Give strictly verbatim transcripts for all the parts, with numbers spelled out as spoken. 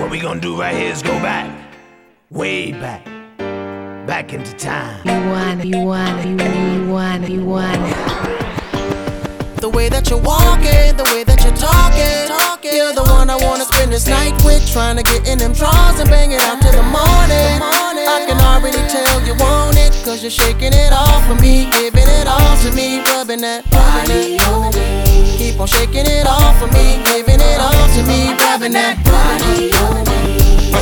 What we gonna do right here is go back, way back, back into time. You want it, you want it, you want it, you want it. The way that you're walking, the way that you're talking, talking. You're the one I wanna spend this night with, trying to get in them drawers and bang it out till the morning. I can already tell you want it, cause you're shaking it off for me, giving it all to me, rubbing that body on me. Keep on shaking it off for me, giving it all to me, rubbing that body on me.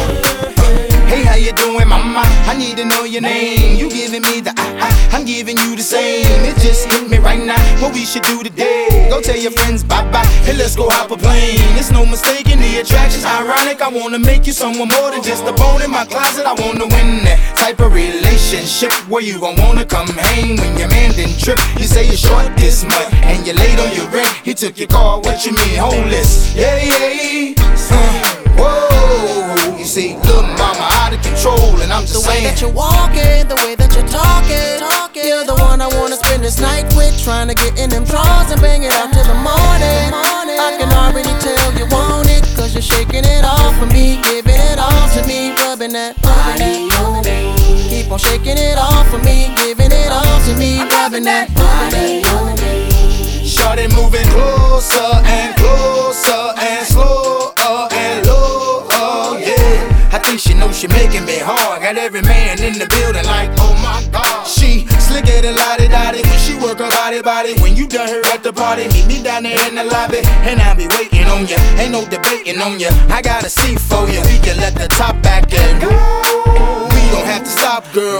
Hey, how you doing, mama? I need to know your name. You giving me the ah ah, I'm giving you the same. It just hit me right now. What we should do today? Go tell your friends bye bye, and let's go hop a plane. It's no mistaking the attraction's ironic. I wanna make you someone more than just a bone in my closet. I wanna win that type of relationship where you gon' wanna come hang when your man didn't trip. You say you're short this month and you're late on your rent. He took your car. What you mean, homeless? Yeah, yeah. Uh, whoa, you see, little mama out of control, and I'm just the saying. The way that you're walking, the way that you're talking, talking. You're the one I wanna spend this night with, trying to get in them drawers and bang it out till the morning. I can already tell you want it, cause you're shaking it off for me, giving it all to me, rubbing that body on me. Keep on shaking it off for me, giving it all to me, rubbing that body on me. Shawty moving closer and closer and slower and lower, yeah. I think she knows she making me hard. Got every man in the building like, oh my God. She slicker than lottie dottie when she work her body body. When you done her at the party, meet me down there in the lobby, and I'll be waiting on ya. Ain't no debating on ya. I got a seat for you. We can let the top back and go. We don't have to stop, girl.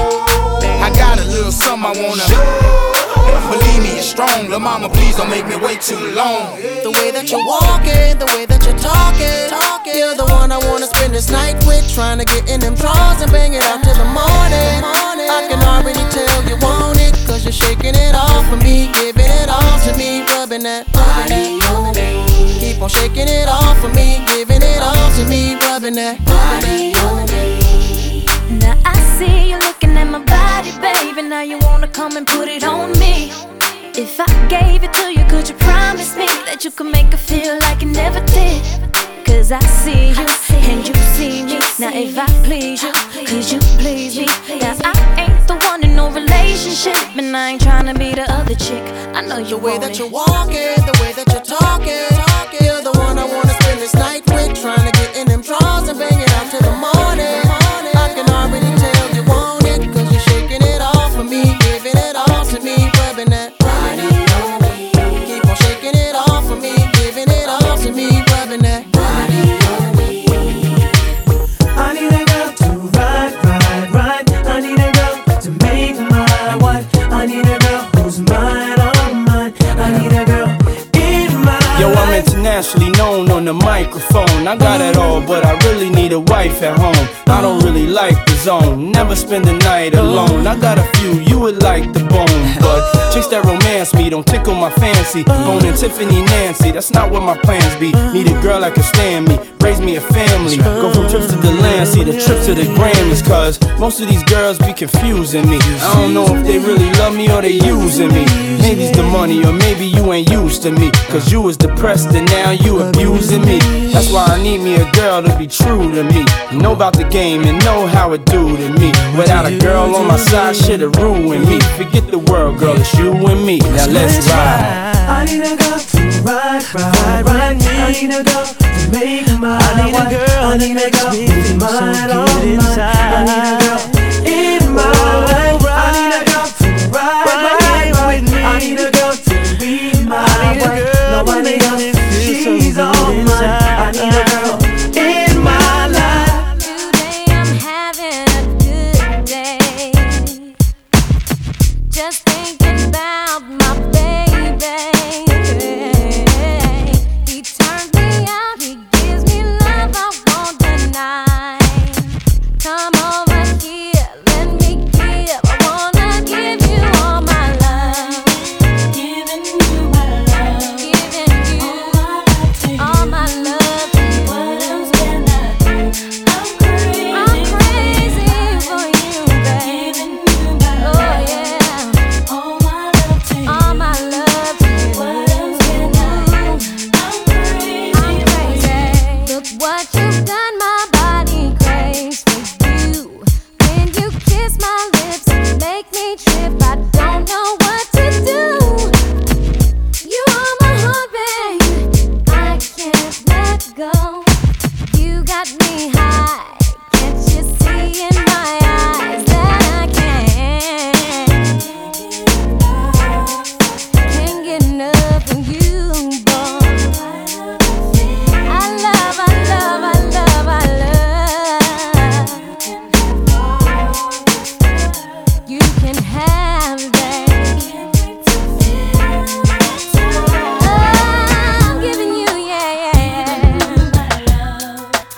I got a little something I wanna. Believe me, it's strong. Lil' mama, please don't make me wait too long. The way that you're walking, the way that you're talking, talking. You're the one I wanna spend this night with, trying to get in them drawers and bang it out till the morning. I can already tell you want it, cause you're shaking it off for me, giving it all to me, rubbing that body on me. Keep on shaking it off for me, giving it all to me, rubbing that body on me. Now I see you looking at my body, baby. Now you wanna come and put it on me. If I gave it to you, could you promise me that you could make it feel like it never did? Cause I see you, and you see me. Now if I please you, could you please me? Now I ain't the one in no relationship, and I ain't tryna be the other chick. I know you The way want that it. you're walking, the way that you're talking, talking. You're the one I wanna spend this night with, trying to get in them drawers and bang it out till the morning. I can already tell you want it, cause you're shaking it off for me, giving it all to me, rubbing that body on me. Keep on shaking it off for me, giving it all to me, rubbing that body on me. I need a girl to ride, ride, ride. I need a girl to make my wife. I need a girl who's mine, all mine. I need a girl in my Yo, I'm life. internationally known on the microphone. I got it all, but I really need a wife at home. I don't really like the zone, never spend the night alone. I got a few, you would like the bone, but chicks that romance me don't tickle my fancy. Bonin' Tiffany Nancy, that's not what my plans be. Need a girl that can stand me, raise me a family. Go from trips to the land, see the trip to the Grammys. Cause most of these girls be confusing me. I don't know if they really love me or they using me. Maybe it's the money or maybe you ain't used to me. Cause you was depressed and now you abusing me. That's why I need me a girl to be true to me, know about the game and know how it do to me. Without a girl on my side, shit'll ruin me. Forget the world, girl, it's you and me. Now let's ride. I need a girl to ride, ride, ride. I need a girl to make my I need a girl I need a girl that who's makes me mine, feel all so mine. good inside. I need a girl in my life. I need a girl to ride, ride, ride. I need a girl to be my I need a wife. girl Nobody that else, makes me feel so she's good all mine. I inside. need a girl in my life. Today I'm having a good day. Just thinking about my baby. He turns me out, he gives me love I won't deny. Come over here. got my body crazy for you. When you kiss my lips, you make me trip. I don't know what to do. You are my heart, babe. I can't let go. You got me high. Can't you see in my eyes that I can't? Can't get enough of you, boy. I love, I love, I love, I love. You can have that. I'm giving you, yeah, yeah.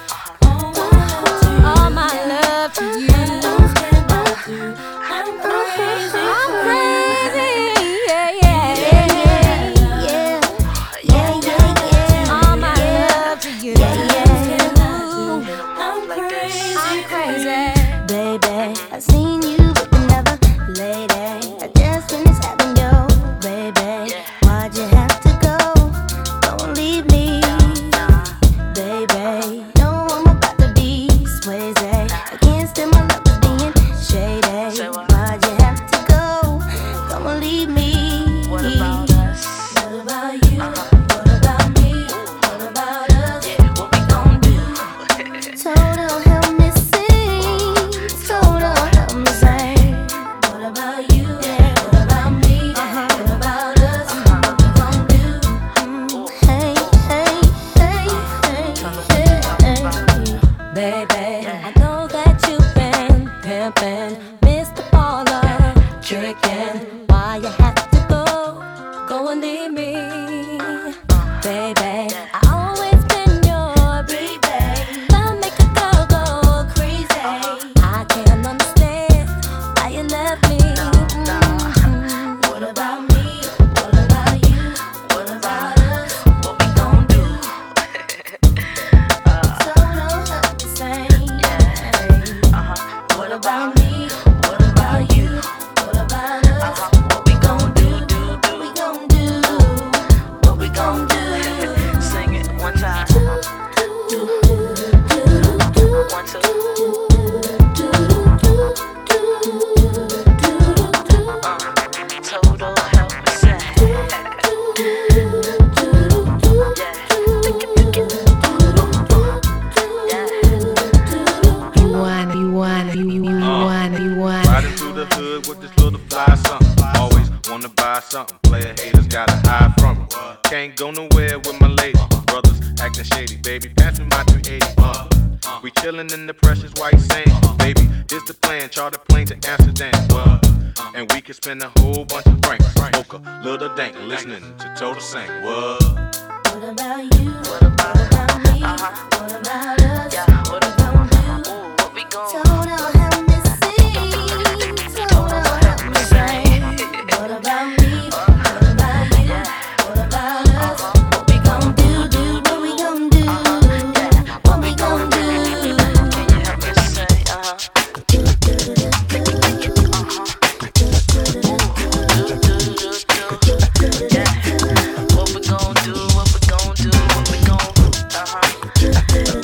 All my love to you. I'm crazy, I'm crazy, yeah, yeah, yeah, yeah, yeah, yeah. All my love to you, I'm crazy, I'm crazy, baby. I've seen you, but you never, lady. I just finished having you, baby. Why'd you have to go? Don't leave me, baby. No, I'm about to be swayze. I can't stand my love is being shady. Why'd you have to go? Come and leave me. What about us? What about you? What about me? What about us? Yeah, what we gon' do? Total help me sing. Total help me sing. What about you? What about me? What about us? What we gon' do? Mm, Hey, hey, hey, hey, hey, hey. Baby, I know that you've been pimping, Mister Baller, tricking. Why you have to go? Go and leave me, baby. I always been your baby. Love make a girl go crazy. I can't understand why you left me. Mm. What about me? What about you? What about us? What we gon' do? So don't have to say. What about me? What about you? What about us? What we gon' do? Do what we gon' do? What we gon' do? Sing it one time. One, two. Total help me say. You wanna, you wanna, you, you, you wanna, you wanna. Riding through the hood with this little fly something. Always wanna buy something. Player haters gotta hide from it. Can't go nowhere with my lady. Brothers acting shady. Baby, pass me my three eighty. Uh, we chillin' in the precious white sand. Baby, here's the plan. Charter plane to Amsterdam. Well, and we can spend a whole bunch of francs. Smoke a little dank, listening to Total sing. What? What about you? What about me? What about us? Yeah, what we gon' do? What we gon' do? Total help me sing. Total help me sing. What about me? What about you? What about us? What we gon' do? Do what we gon' do? What we gon' do? Can you help me say? Uh huh. What we gon' do? What we gon' do? What we gon' uh huh.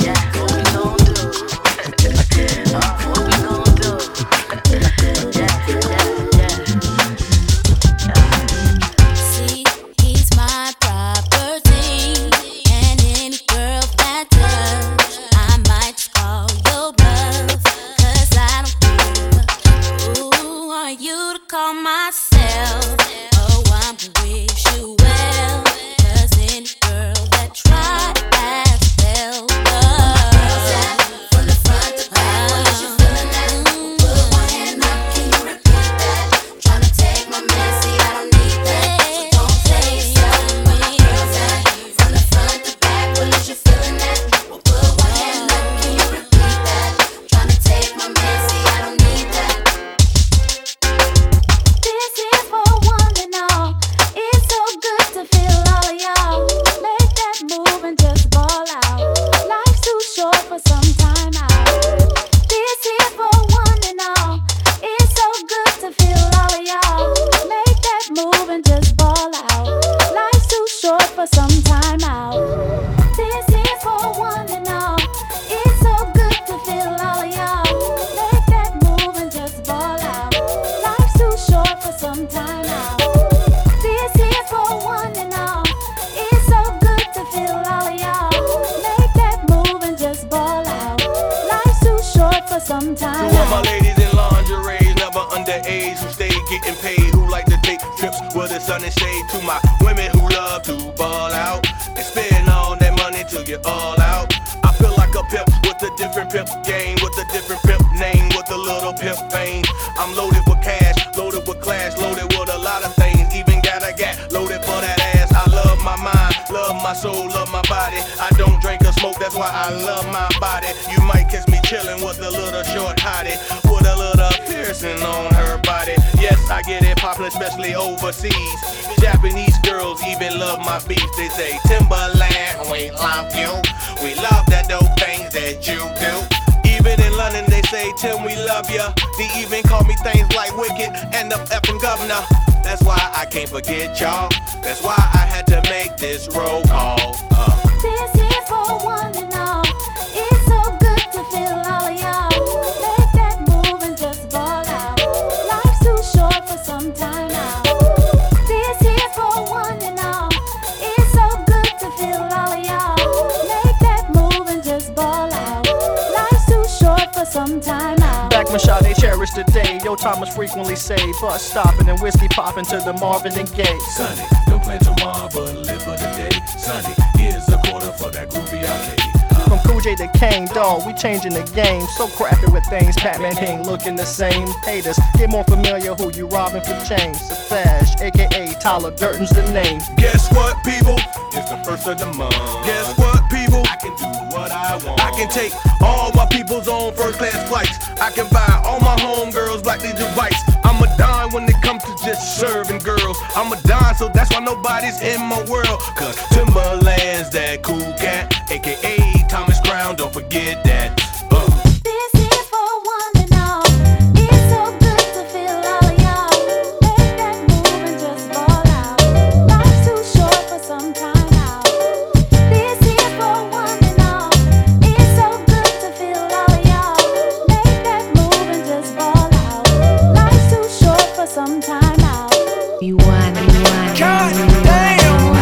some time. To all my ladies in lingerie, never underage, who stay getting paid, who like to take trips where the sun is shade. To my women who love to ball out and spend all that money till you're all out. I feel like a pimp with a different pimp game, with a different pimp name, with a little pimp fame. I'm loaded with cash, loaded with class, loaded with a lot of things. Even got a gat loaded for that ass. I love my mind, love my soul, love my body. I don't drink or smoke, that's why I love my body. You might catch me chillin' with a little short hottie, with a little piercing on her body. Yes, I get it poppin', especially overseas. Japanese girls even love my beats. They say, Timberland, we love you. We love the dope things that you do. Even in London, they say, Tim, we love ya. They even call me things like Wicked and the effing governor. That's why I can't forget y'all. That's why I had to make this roll call. Uh. This here for one and all. It's so good to feel all of y'all. Make that move and just ball out. Life's too short for some time out. This here for one and all. It's so good to feel all of y'all. Make that move and just ball out. Life's too short for some time out. Back when Sade cherished the day, yo Thomas frequently say, bus stopping and whiskey popping to the Marvin and Gaye. Sonny, don't plan tomorrow, but live for the day. Sonny, here's a quarter for that groovy arcade. From Cool J to Kane, dawg, we changing the game. So crafty with things, Batman ain't looking the same. Haters, get more familiar who you robbing for change. Safash, aka Tyler Durden's the name. Guess what, people? It's the first of the month. Guess what, people? I can do what I want. I can take all my peoples on first class flights. I can buy all my homegirls black leisure rights. I'm a dime when it comes to just serving girls. I'm a dime, so that's why nobody's in my world. Cause Timberland's that cool cat, aka Thomas Crown, don't forget that. Uh. This here for one and all. It's so good to feel all of y'all. Make that move and just ball out. Life's too short for some time out. This here for one and all. It's so good to feel all of y'all. Make that move and just ball out. Life's too short for some time out. You want, you want, God you want, damn. you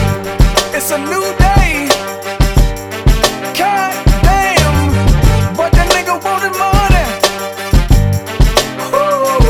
want. It's a new day. God damn. But that nigga wanted money. Ooh.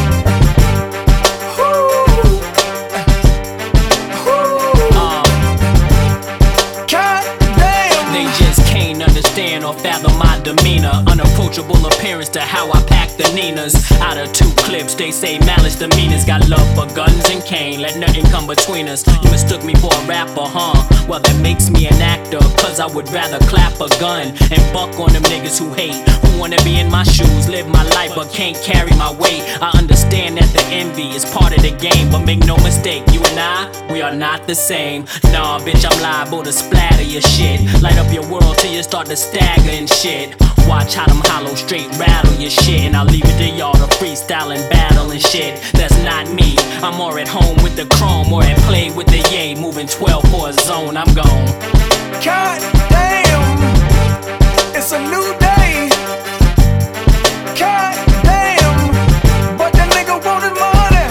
Ooh. Ooh. God damn. They just can't understand or fathom my demeanor. Unapproachable appearance to how I pack the Ninas. Out of two clips, they say malice demeanors. Got love for guns and cane, let nothing come between us. You mistook me for a rapper, huh? Well, that makes me an actor, cause I would rather clap a gun and buck on them niggas who hate, who wanna be in my shoes, live my life but can't carry my weight. I understand that the envy is part of the game, but make no mistake, you and I, we are not the same. Nah, bitch, I'm liable to splatter your shit, light up your world till you start to stagger and shit. Watch how them hollow straight rattle your shit, and I'll leave it to y'all to freestyle and battle and shit. That's not me. I'm more at home with the chrome, or at play with the yay, moving twelve for a zone. I'm gone. God damn. It's a new day. God damn. But that nigga wanted money.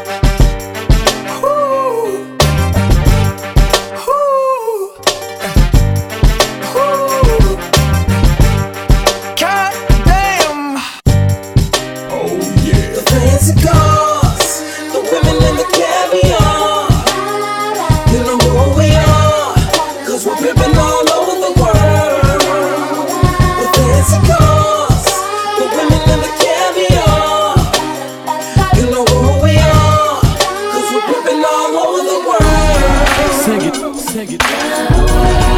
Ooh. Ooh. Ooh. God damn. Oh yeah. The fancy cars, the women and the caviar. You know who we are, cause we're pimpin' all over the world. The fancy cars, the women and the caviar. You know who we are, cause we're pimpin' all over the world. Sing it, sing it.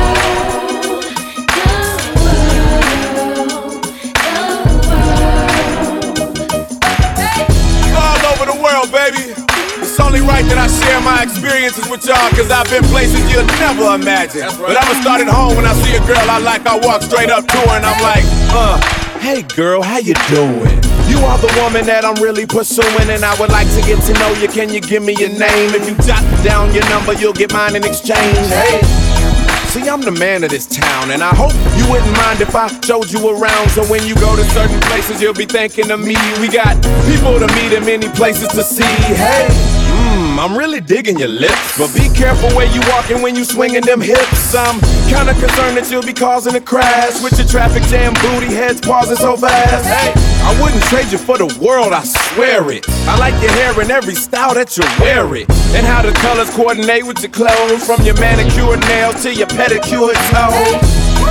All over the world, baby. It's only right that I share my experiences with y'all, cause I've been places you'll never imagine. But I'ma start at home. When I see a girl I like, I walk straight up to her and I'm like, uh, hey girl, how you doing? You are the woman that I'm really pursuing, and I would like to get to know you. Can you give me your name? If you jot down your number, you'll get mine in exchange. Hey, see, I'm the man of this town, and I hope you wouldn't mind if I showed you around. So when you go to certain places, you'll be thinking of me. We got people to meet and many places to see. Hey, mm, Mmm, I'm really digging your lips. But be careful where you walking when you swinging them hips. I'm kinda concerned that you'll be causing a crash with your traffic jam booty heads pausing so fast. Hey, I wouldn't trade you for the world, I swear it. I like your hair in every style that you wear it, and how the colors coordinate with your clothes, from your manicured nails to your pedicured toes.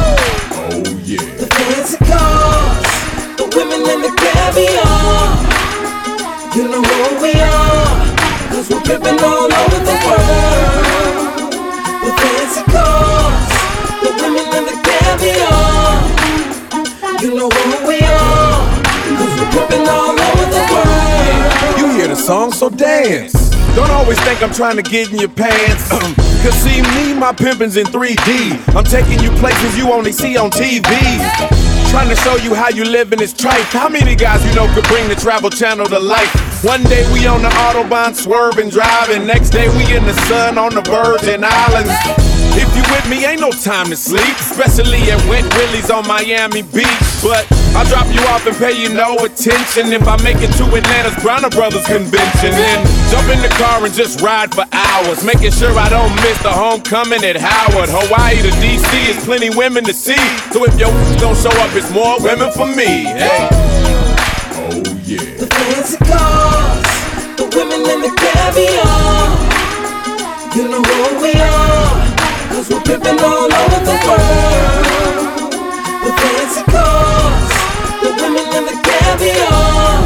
Oh yeah. The fancy cars, the women and the caviar. You know who we are, cause we're pimpin' all over the world. The fancy cars, the women and the caviar. You know who we are, cause we're pimpin' all over the world. You hear the song, so dance. Don't always think I'm trying to get in your pants. Cause see me, my pimpin's in three D. I'm taking you places you only see on T V. Trying to show you how you live in this trife. How many guys you know could bring the Travel Channel to life? One day we on the Autobahn swerving, driving. Next day we in the sun on the Virgin Islands. If you with me, ain't no time to sleep, especially at Wet Willie's on Miami Beach. But I'll drop you off and pay you no attention if I make it to Atlanta's Bronner Brothers convention. Then jump in the car and just ride for hours, making sure I don't miss the homecoming at Howard. Hawaii to D C is plenty women to see, so if your don't show up, it's more women for me. Hey. Oh yeah. The fancy cars, the women and the caviar. You know who we are, cause we're pimpin' all over the world. The fancy cars, the women and the caviar.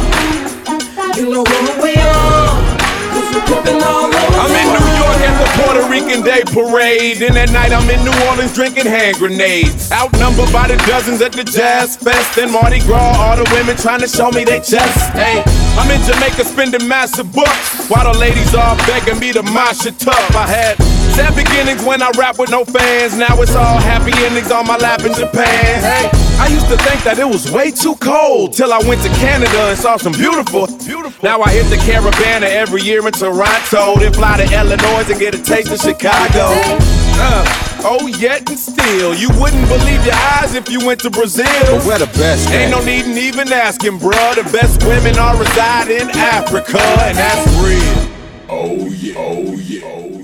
You know who we are, cause we're pimpin' all over the world. I'm in New York at the Puerto Rican Day Parade. Then at night I'm in New Orleans drinking hand grenades. Outnumbered by the dozens at the Jazz Fest and Mardi Gras, all the women trying to show me they chest. Hey, I'm in Jamaica spending massive bucks, while the ladies all begging me to mosh it tough. I had sad beginnings when I rap with no fans. Now it's all happy endings on my lap in Japan. Hey, I used to think that it was way too cold, till I went to Canada and saw some beautiful, beautiful. Now I hit the Caravana every year in Toronto, then fly to Illinois and get a taste of Chicago. Uh, oh, yet and still, you wouldn't believe your eyes if you went to Brazil. But we're the best. Ain't no need in even asking, bruh. The best women all reside in Africa, and that's real. Oh yeah, oh yeah, oh yeah.